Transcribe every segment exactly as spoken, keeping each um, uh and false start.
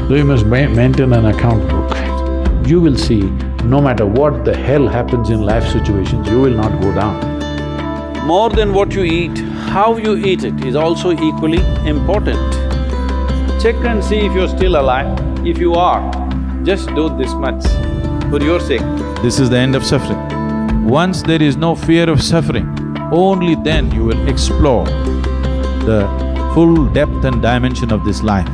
So you must ma maintain an account book. You will see, no matter what the hell happens in life situations, you will not go down. More than what you eat, how you eat it is also equally important. Check and see if you're still alive. If you are, just do this much for your sake. This is the end of suffering. Once there is no fear of suffering, only then you will explore the full depth and dimension of this life.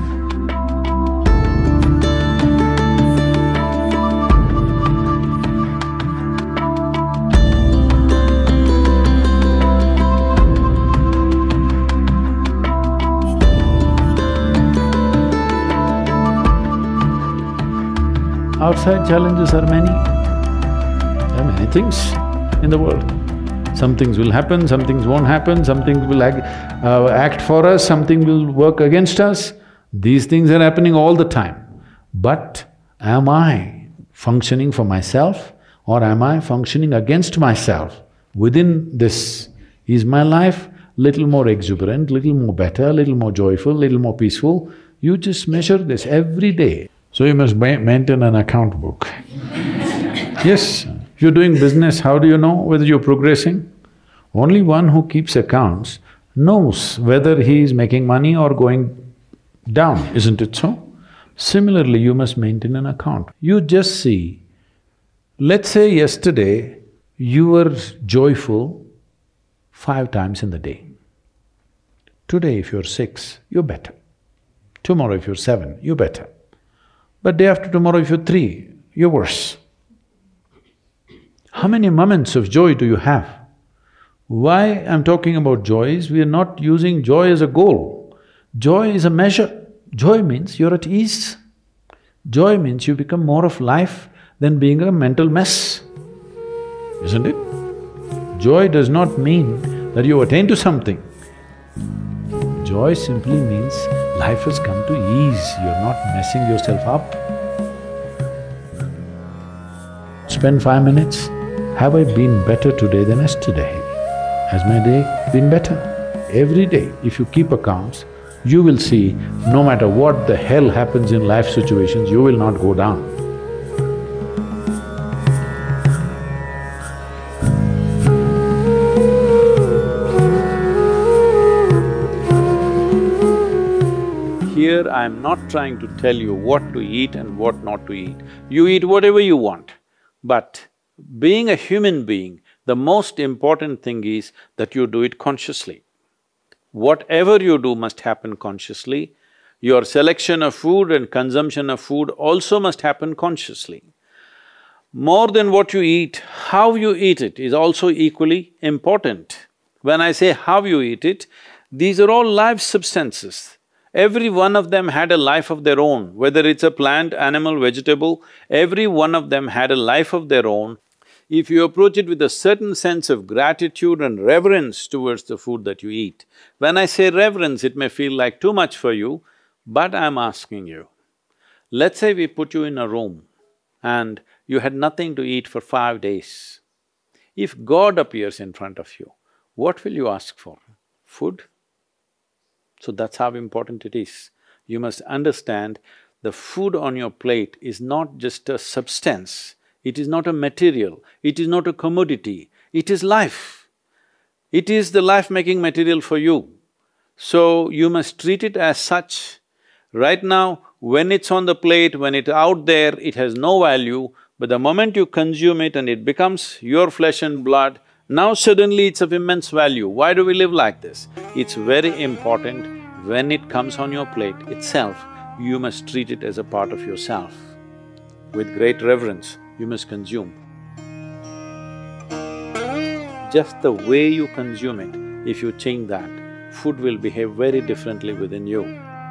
Outside challenges are many. There are many things in the world. Some things will happen, some things won't happen, some things will ag uh, act for us, something will work against us. These things are happening all the time. But am I functioning for myself or am I functioning against myself? Within this, is my life little more exuberant, little more better, little more joyful, little more peaceful? You just measure this every day. So you must ma maintain an account book. Yes, if you're doing business, how do you know whether you're progressing? Only one who keeps accounts knows whether he is making money or going down, isn't it so? Similarly, you must maintain an account. You just see, let's say yesterday you were joyful five times in the day. Today if you're six, you're better. Tomorrow if you're seven, you're better. But day after tomorrow if you're three, you're worse. How many moments of joy do you have? Why I'm talking about joy is we are not using joy as a goal. Joy is a measure. Joy means you're at ease. Joy means you become more of life than being a mental mess, isn't it? Joy does not mean that you attain to something. Joy simply means life has come to ease, you're not messing yourself up. Spend five minutes, have I been better today than yesterday? Has my day been better? Every day, if you keep accounts, you will see, no matter what the hell happens in life situations, you will not go down. Here I am not trying to tell you what to eat and what not to eat. You eat whatever you want. But being a human being, the most important thing is that you do it consciously. Whatever you do must happen consciously. Your selection of food and consumption of food also must happen consciously. More than what you eat, how you eat it is also equally important. When I say how you eat it, these are all live substances. Every one of them had a life of their own, whether it's a plant, animal, vegetable, every one of them had a life of their own. If you approach it with a certain sense of gratitude and reverence towards the food that you eat, when I say reverence, it may feel like too much for you, but I'm asking you, let's say we put you in a room and you had nothing to eat for five days. If God appears in front of you, what will you ask for? Food? So that's how important it is. You must understand the food on your plate is not just a substance, it is not a material, it is not a commodity, it is life. It is the life-making material for you. So you must treat it as such. Right now, when it's on the plate, when it's out there, it has no value, but the moment you consume it and it becomes your flesh and blood, now suddenly it's of immense value. Why do we live like this? It's very important, when it comes on your plate itself, you must treat it as a part of yourself. With great reverence, you must consume. Just the way you consume it, if you change that, food will behave very differently within you.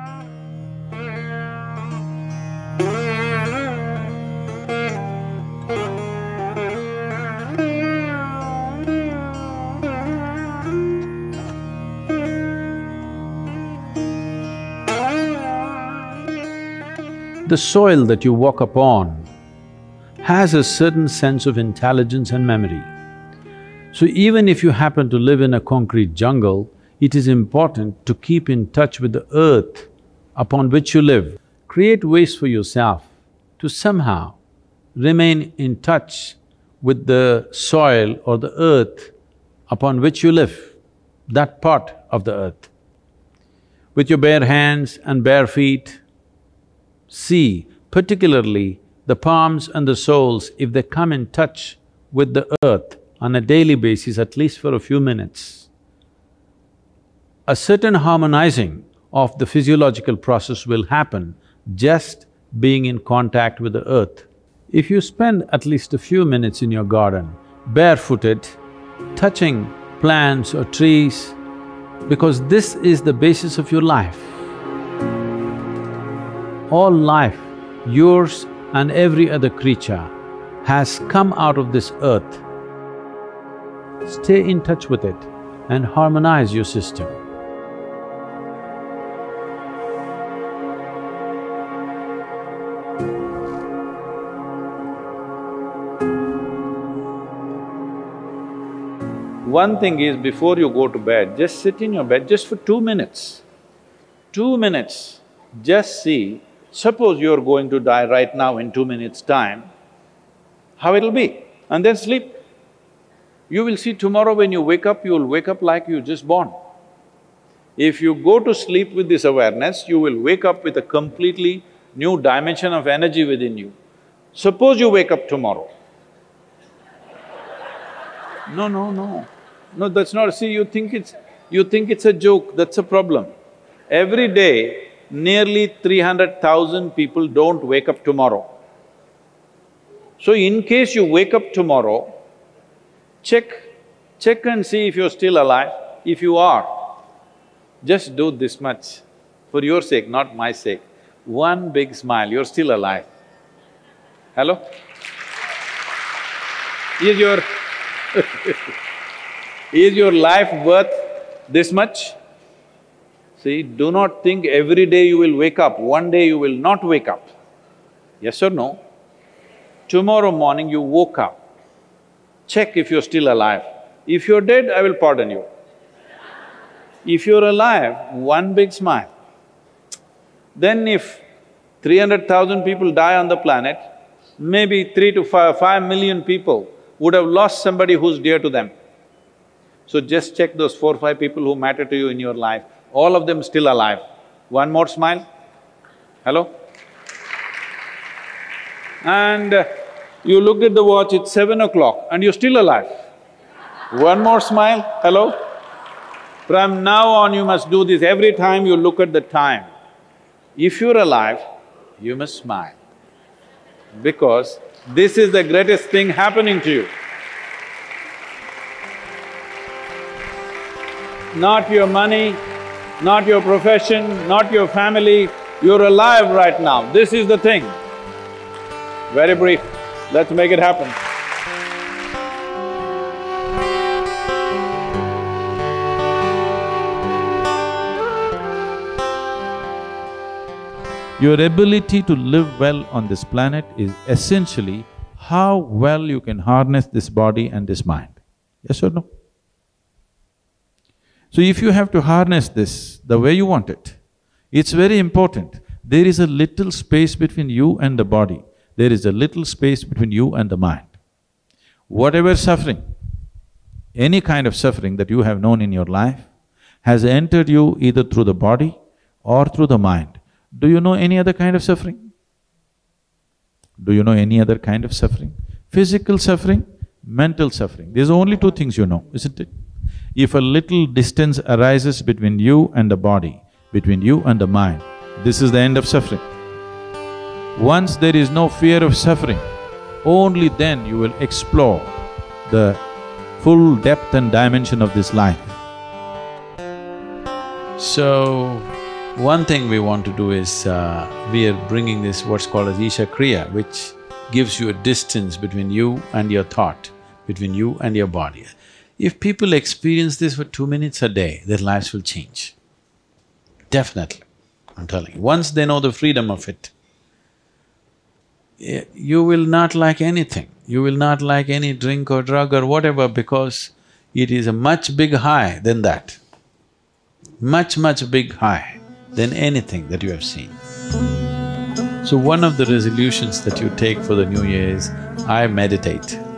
The soil that you walk upon has a certain sense of intelligence and memory. So even if you happen to live in a concrete jungle, it is important to keep in touch with the earth upon which you live. create ways for yourself to somehow remain in touch with the soil or the earth upon which you live, that part of the earth. With your bare hands and bare feet, see particularly the palms and the soles, if they come in touch with the earth on a daily basis, at least for a few minutes, a certain harmonizing of the physiological process will happen just being in contact with the earth. If you spend at least a few minutes in your garden, barefooted, touching plants or trees, because this is the basis of your life. All life, yours and every other creature, has come out of this earth. Stay in touch with it and harmonize your system. One thing is, before you go to bed, just sit in your bed just for two minutes. Two minutes, just see, suppose you're going to die right now in two minutes' time, how it'll be, and then sleep. You will see tomorrow when you wake up, you will wake up like you just born. If you go to sleep with this awareness, you will wake up with a completely new dimension of energy within you. Suppose you wake up tomorrow. No, no, no. No, that's not… see, you think it's… you think it's a joke, that's a problem. Every day, nearly three hundred thousand people don't wake up tomorrow. So in case you wake up tomorrow, check… check and see if you're still alive. If you are, just do this much, for your sake, not my sake. One big smile, you're still alive. Hello? Is your is your life worth this much? See, do not think every day you will wake up, one day you will not wake up. Yes or no? Tomorrow morning you woke up, check if you're still alive. If you're dead, I will pardon you. If you're alive, one big smile. Then if three hundred thousand people die on the planet, maybe three to five, five million people would have lost somebody who's dear to them. So just check those four, five people who matter to you in your life, all of them still alive. One more smile. Hello? And uh, you looked at the watch, it's seven o'clock and you're still alive. One more smile. Hello? From now on you must do this every time you look at the time. If you're alive, you must smile, because this is the greatest thing happening to you. Not your money, not your profession, not your family, you're alive right now, this is the thing. Very brief, let's make it happen. Your ability to live well on this planet is essentially how well you can harness this body and this mind. Yes or no? So if you have to harness this the way you want it, it's very important. There is a little space between you and the body, there is a little space between you and the mind. Whatever suffering, any kind of suffering that you have known in your life has entered you either through the body or through the mind. Do you know any other kind of suffering? Do you know any other kind of suffering? Physical suffering, mental suffering. There's only two things you know, isn't it? If a little distance arises between you and the body, between you and the mind, this is the end of suffering. Once there is no fear of suffering, only then you will explore the full depth and dimension of this life. So, one thing we want to do is, uh, we are bringing this what's called as Isha Kriya, which gives you a distance between you and your thought, between you and your body. If people experience this for two minutes a day, their lives will change. Definitely, I'm telling you. Once they know the freedom of it, you will not like anything. You will not like any drink or drug or whatever, because it is a much big high than that. Much, much big high than anything that you have seen. So one of the resolutions that you take for the new year is, I meditate.